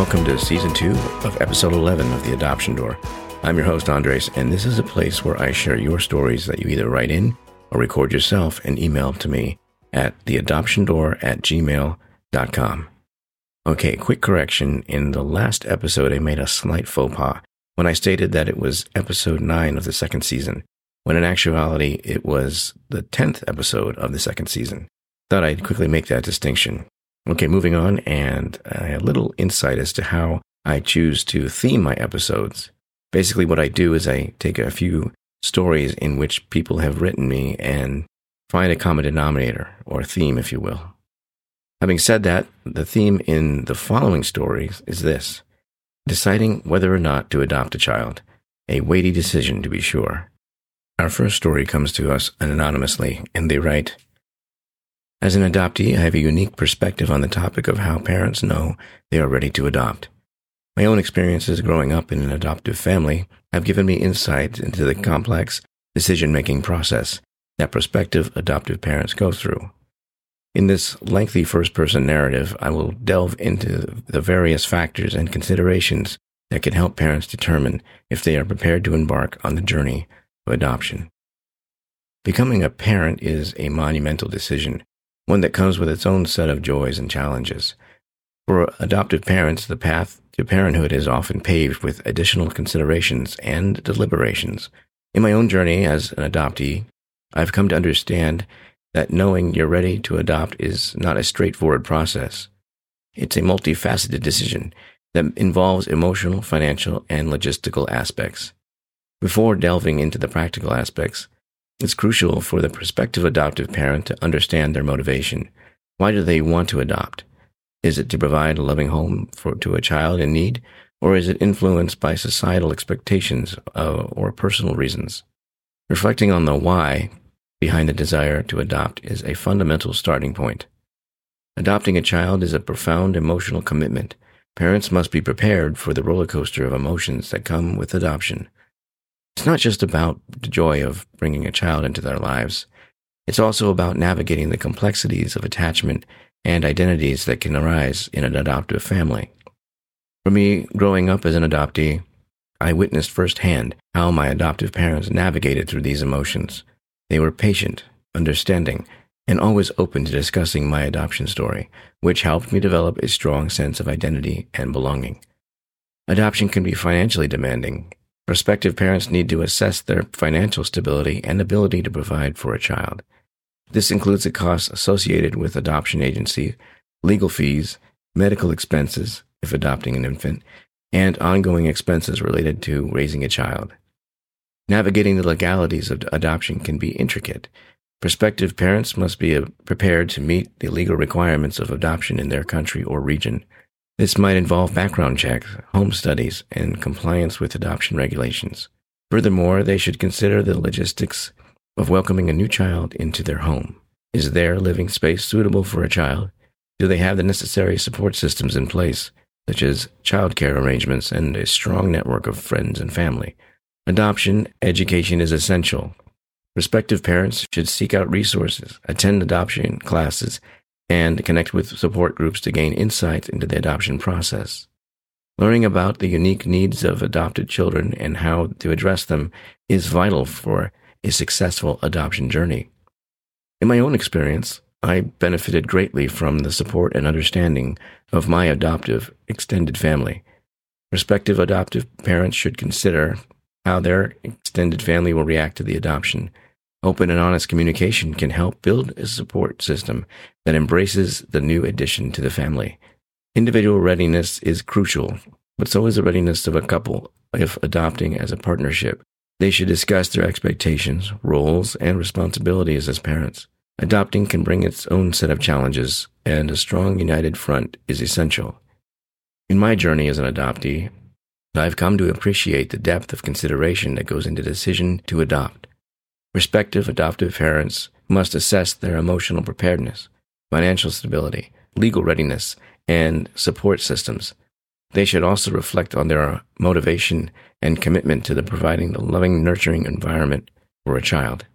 welcome to Season 2 of Episode 11 of The Adoption Door. I'm your host, Andres, and this is a place where I share your stories that you either write in or record yourself and email to me at theadoptiondoor@gmail.com. Okay, quick correction. In the last episode, I made a slight faux pas when I stated that it was Episode 9 of the second season, when in actuality, it was the 10th episode of the second season. Thought I'd quickly make that distinction. Okay, moving on, and a little insight as to how I choose to theme my episodes. Basically, what I do is I take a few stories in which people have written me and find a common denominator, or theme, if you will. Having said that, the theme in the following stories is this: deciding whether or not to adopt a child. A weighty decision, to be sure. Our first story comes to us anonymously, and they write, "As an adoptee, I have a unique perspective on the topic of how parents know they are ready to adopt. My own experiences growing up in an adoptive family have given me insight into the complex decision-making process that prospective adoptive parents go through. In this lengthy first-person narrative, I will delve into the various factors and considerations that can help parents determine if they are prepared to embark on the journey of adoption. Becoming a parent is a monumental decision, one that comes with its own set of joys and challenges. For adoptive parents, the path to parenthood is often paved with additional considerations and deliberations. In my own journey as an adoptee, I've come to understand that knowing you're ready to adopt is not a straightforward process. It's a multifaceted decision that involves emotional, financial, and logistical aspects. Before delving into the practical aspects, it's crucial for the prospective adoptive parent to understand their motivation. Why do they want to adopt? Is it to provide a loving home to a child in need, or is it influenced by societal expectations or personal reasons? Reflecting on the why behind the desire to adopt is a fundamental starting point. Adopting a child is a profound emotional commitment. Parents must be prepared for the roller coaster of emotions that come with adoption. It's not just about the joy of bringing a child into their lives. It's also about navigating the complexities of attachment and identities that can arise in an adoptive family. For me, growing up as an adoptee, I witnessed firsthand how my adoptive parents navigated through these emotions. They were patient, understanding, and always open to discussing my adoption story, which helped me develop a strong sense of identity and belonging. Adoption can be financially demanding. Prospective parents need to assess their financial stability and ability to provide for a child. This includes the costs associated with adoption agency, legal fees, medical expenses, if adopting an infant, and ongoing expenses related to raising a child. Navigating the legalities of adoption can be intricate. Prospective parents must be prepared to meet the legal requirements of adoption in their country or region. This might involve background checks, home studies, and compliance with adoption regulations. Furthermore, they should consider the logistics of welcoming a new child into their home. Is their living space suitable for a child? Do they have the necessary support systems in place, such as childcare arrangements and a strong network of friends and family? Adoption education is essential. Prospective parents should seek out resources, attend adoption classes, and connect with support groups to gain insights into the adoption process. Learning about the unique needs of adopted children and how to address them is vital for a successful adoption journey. In my own experience, I benefited greatly from the support and understanding of my adoptive extended family. Prospective adoptive parents should consider how their extended family will react to the adoption. Open and honest communication can help build a support system that embraces the new addition to the family. Individual readiness is crucial, but so is the readiness of a couple if adopting as a partnership. They should discuss their expectations, roles, and responsibilities as parents. Adopting can bring its own set of challenges, and a strong, united front is essential. In my journey as an adoptee, I've come to appreciate the depth of consideration that goes into the decision to adopt. Prospective adoptive parents must assess their emotional preparedness, financial stability, legal readiness, and support systems. They should also reflect on their motivation and commitment to providing the loving, nurturing environment for a child.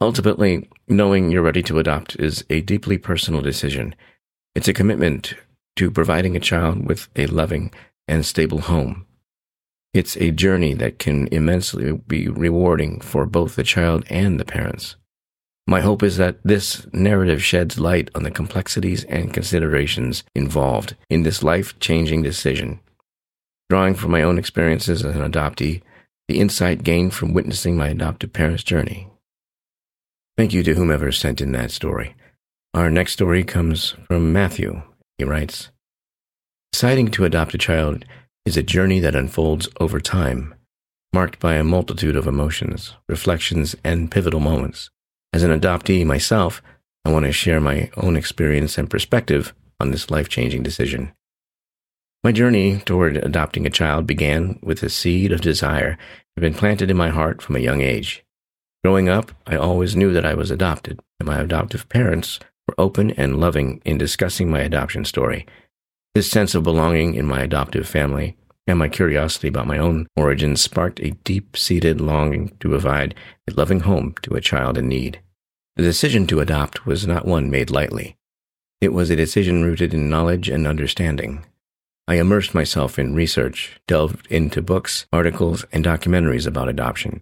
Ultimately, knowing you're ready to adopt is a deeply personal decision. It's a commitment to providing a child with a loving and stable home. It's a journey that can immensely be rewarding for both the child and the parents. My hope is that this narrative sheds light on the complexities and considerations involved in this life-changing decision. Drawing from my own experiences as an adoptee, the insight gained from witnessing my adoptive parents' journey. Thank you to whomever sent in that story. Our next story comes from Matthew. He writes, "Deciding to adopt a child is a journey that unfolds over time, marked by a multitude of emotions, reflections, and pivotal moments. As an adoptee myself, I want to share my own experience and perspective on this life-changing decision. My journey toward adopting a child began with a seed of desire that had been planted in my heart from a young age. Growing up, I always knew that I was adopted, and my adoptive parents were open and loving in discussing my adoption story. This sense of belonging in my adoptive family and my curiosity about my own origins sparked a deep-seated longing to provide a loving home to a child in need. The decision to adopt was not one made lightly. It was a decision rooted in knowledge and understanding. I immersed myself in research, delved into books, articles, and documentaries about adoption.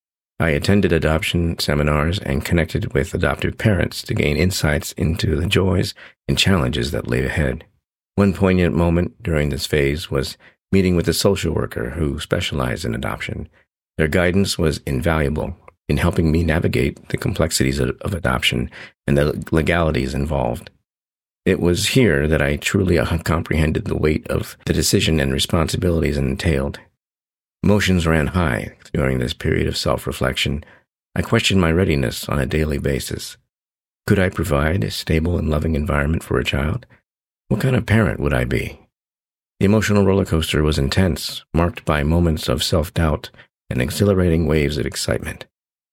I attended adoption seminars and connected with adoptive parents to gain insights into the joys and challenges that lay ahead. One poignant moment during this phase was meeting with a social worker who specialized in adoption. Their guidance was invaluable in helping me navigate the complexities of adoption and the legalities involved. It was here that I truly comprehended the weight of the decision and responsibilities it entailed. Emotions ran high during this period of self-reflection. I questioned my readiness on a daily basis. Could I provide a stable and loving environment for a child? What kind of parent would I be? The emotional roller coaster was intense, marked by moments of self-doubt and exhilarating waves of excitement.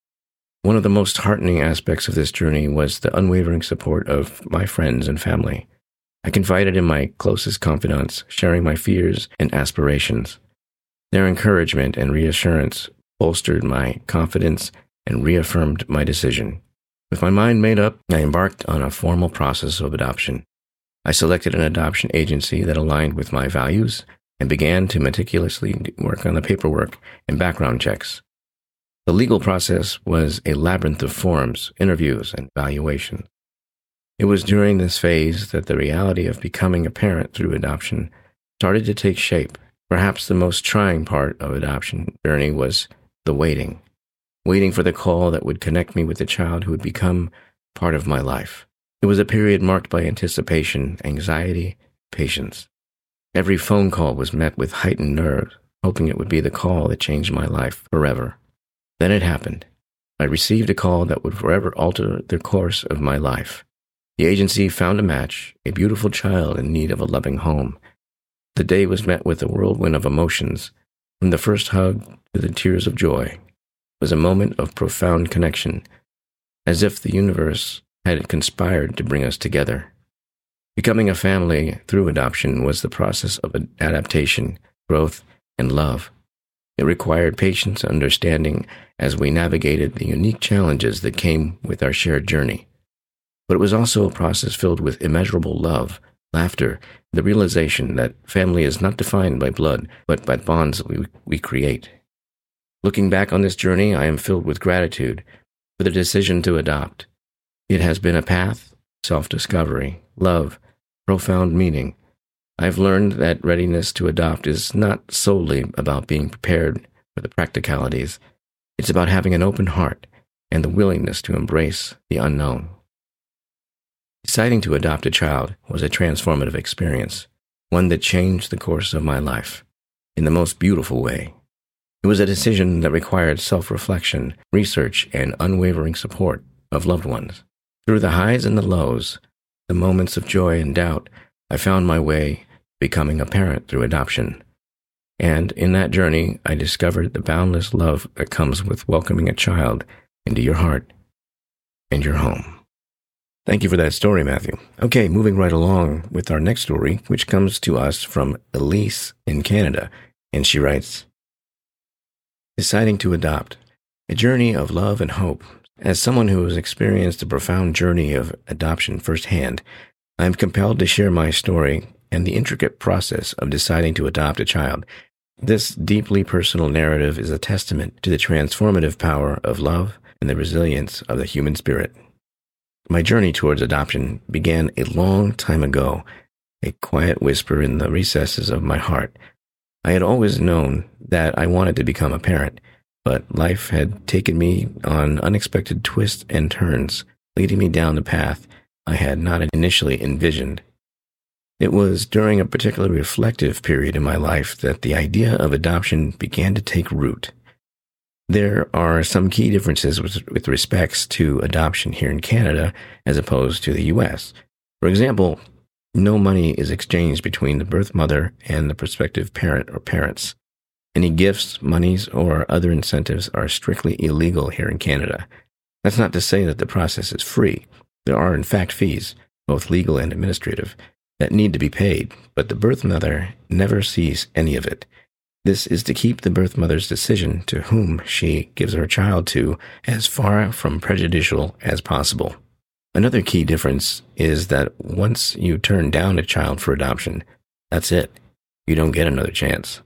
One of the most heartening aspects of this journey was the unwavering support of my friends and family. I confided in my closest confidants, sharing my fears and aspirations. Their encouragement and reassurance bolstered my confidence and reaffirmed my decision. With my mind made up, I embarked on a formal process of adoption. I selected an adoption agency that aligned with my values and began to meticulously work on the paperwork and background checks. The legal process was a labyrinth of forms, interviews, and evaluations. It was during this phase that the reality of becoming a parent through adoption started to take shape. Perhaps the most trying part of adoption journey was the waiting for the call that would connect me with the child who would become part of my life. It was a period marked by anticipation, anxiety, patience. Every phone call was met with heightened nerves, hoping it would be the call that changed my life forever. Then it happened. I received a call that would forever alter the course of my life. The agency found a match, a beautiful child in need of a loving home. The day was met with a whirlwind of emotions. From the first hug to the tears of joy, it was a moment of profound connection, as if the universe had conspired to bring us together. Becoming a family through adoption was the process of adaptation, growth, and love. It required patience and understanding as we navigated the unique challenges that came with our shared journey. But it was also a process filled with immeasurable love, laughter, the realization that family is not defined by blood, but by bonds we create. Looking back on this journey, I am filled with gratitude for the decision to adopt. It has been a path, self-discovery, love, profound meaning. I've learned that readiness to adopt is not solely about being prepared for the practicalities. It's about having an open heart and the willingness to embrace the unknown. Deciding to adopt a child was a transformative experience, one that changed the course of my life in the most beautiful way. It was a decision that required self-reflection, research, and unwavering support of loved ones. Through the highs and the lows, the moments of joy and doubt, I found my way becoming a parent through adoption. And in that journey, I discovered the boundless love that comes with welcoming a child into your heart and your home. Thank you for that story, Matthew. Okay, moving right along with our next story, which comes to us from Elise in Canada, and she writes, Deciding to adopt, a journey of love and hope. As someone who has experienced a profound journey of adoption firsthand, I am compelled to share my story and the intricate process of deciding to adopt a child. This deeply personal narrative is a testament to the transformative power of love and the resilience of the human spirit. My journey towards adoption began a long time ago, a quiet whisper in the recesses of my heart. I had always known that I wanted to become a parent, but life had taken me on unexpected twists and turns, leading me down the path I had not initially envisioned. It was during a particularly reflective period in my life that the idea of adoption began to take root. There are some key differences with respects to adoption here in Canada as opposed to the U.S. For example, no money is exchanged between the birth mother and the prospective parent or parents. Any gifts, monies, or other incentives are strictly illegal here in Canada. That's not to say that the process is free. There are, in fact, fees, both legal and administrative, that need to be paid, but the birth mother never sees any of it. This is to keep the birth mother's decision to whom she gives her child to as far from prejudicial as possible. Another key difference is that once you turn down a child for adoption, that's it. You don't get another chance.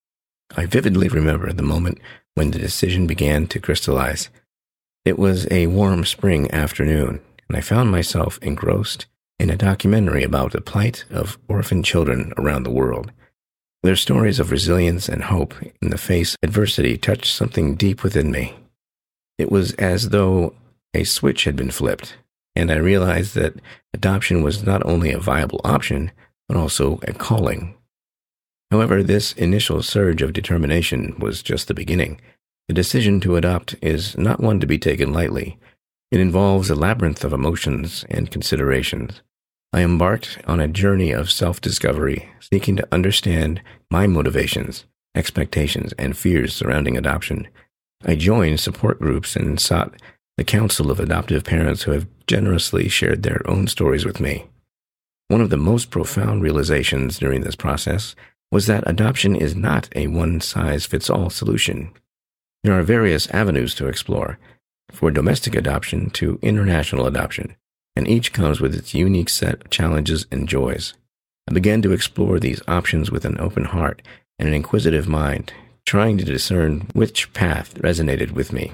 I vividly remember the moment when the decision began to crystallize. It was a warm spring afternoon, and I found myself engrossed in a documentary about the plight of orphan children around the world. Their stories of resilience and hope in the face of adversity touched something deep within me. It was as though a switch had been flipped, and I realized that adoption was not only a viable option, but also a calling. However, this initial surge of determination was just the beginning. The decision to adopt is not one to be taken lightly. It involves a labyrinth of emotions and considerations. I embarked on a journey of self-discovery, seeking to understand my motivations, expectations, and fears surrounding adoption. I joined support groups and sought the counsel of adoptive parents who have generously shared their own stories with me. One of the most profound realizations during this process was that adoption is not a one-size-fits-all solution. There are various avenues to explore, for domestic adoption to international adoption, and each comes with its unique set of challenges and joys. I began to explore these options with an open heart and an inquisitive mind, trying to discern which path resonated with me.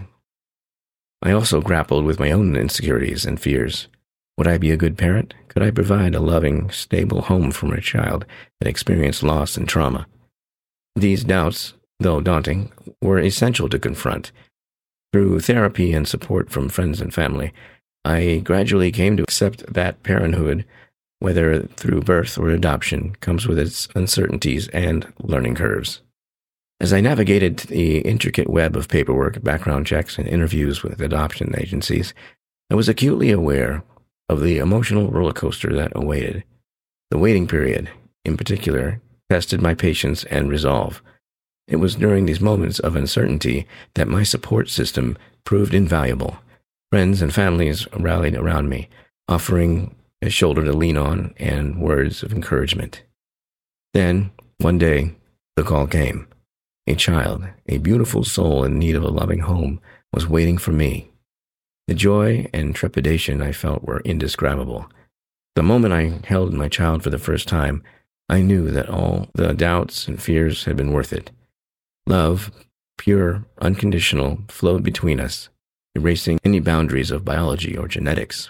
I also grappled with my own insecurities and fears. Would I be a good parent? Could I provide a loving, stable home for my child that experienced loss and trauma? These doubts, though daunting, were essential to confront. Through therapy and support from friends and family, I gradually came to accept that parenthood, whether through birth or adoption, comes with its uncertainties and learning curves. As I navigated the intricate web of paperwork, background checks, and interviews with adoption agencies, I was acutely aware of the emotional roller coaster that awaited. The waiting period, in particular, tested my patience and resolve. It was during these moments of uncertainty that my support system proved invaluable. Friends and families rallied around me, offering a shoulder to lean on and words of encouragement. Then, one day, the call came. A child, a beautiful soul in need of a loving home, was waiting for me. The joy and trepidation I felt were indescribable. The moment I held my child for the first time, I knew that all the doubts and fears had been worth it. Love, pure, unconditional, flowed between us, erasing any boundaries of biology or genetics.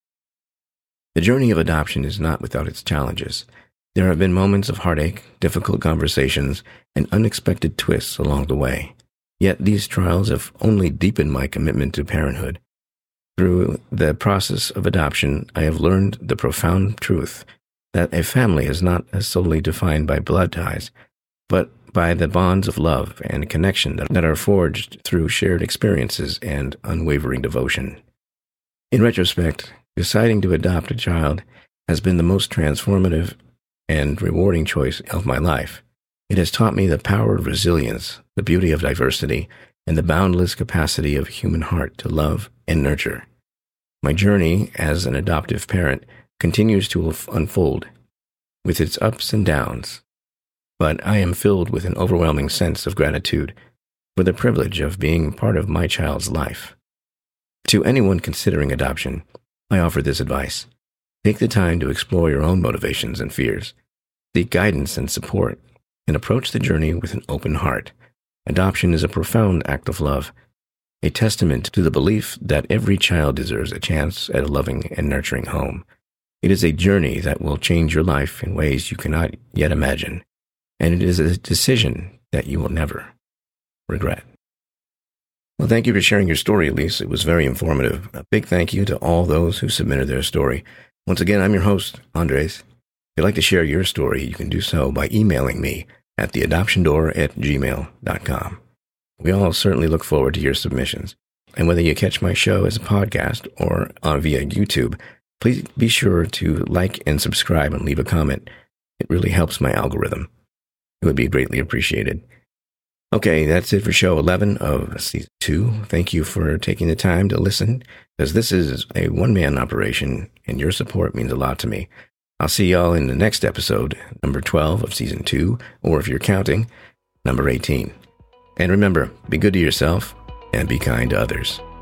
The journey of adoption is not without its challenges. There have been moments of heartache, difficult conversations, and unexpected twists along the way. Yet these trials have only deepened my commitment to parenthood. Through the process of adoption, I have learned the profound truth that a family is not solely defined by blood ties, but by the bonds of love and connection that are forged through shared experiences and unwavering devotion. In retrospect, deciding to adopt a child has been the most transformative and rewarding choice of my life. It has taught me the power of resilience, the beauty of diversity, and the boundless capacity of human heart to love and nurture. My journey as an adoptive parent continues to unfold, with its ups and downs, but I am filled with an overwhelming sense of gratitude for the privilege of being part of my child's life. To anyone considering adoption, I offer this advice. Take the time to explore your own motivations and fears. seek guidance and support, and approach the journey with an open heart. Adoption is a profound act of love, a testament to the belief that every child deserves a chance at a loving and nurturing home. It is a journey that will change your life in ways you cannot yet imagine, and it is a decision that you will never regret. Well, thank you for sharing your story, Elise. It was very informative. A big thank you to all those who submitted their story. Once again, I'm your host, Andres. If you'd like to share your story, you can do so by emailing me at theadoptiondoor@gmail.com. We all certainly look forward to your submissions. And whether you catch my show as a podcast or via YouTube, please be sure to like and subscribe and leave a comment. It really helps my algorithm. It would be greatly appreciated. Okay, that's it for show 11 of season 2. Thank you for taking the time to listen, because this is a one-man operation, and your support means a lot to me. I'll see y'all in the next episode, number 12 of season 2, or if you're counting, number 18. And remember, be good to yourself and be kind to others.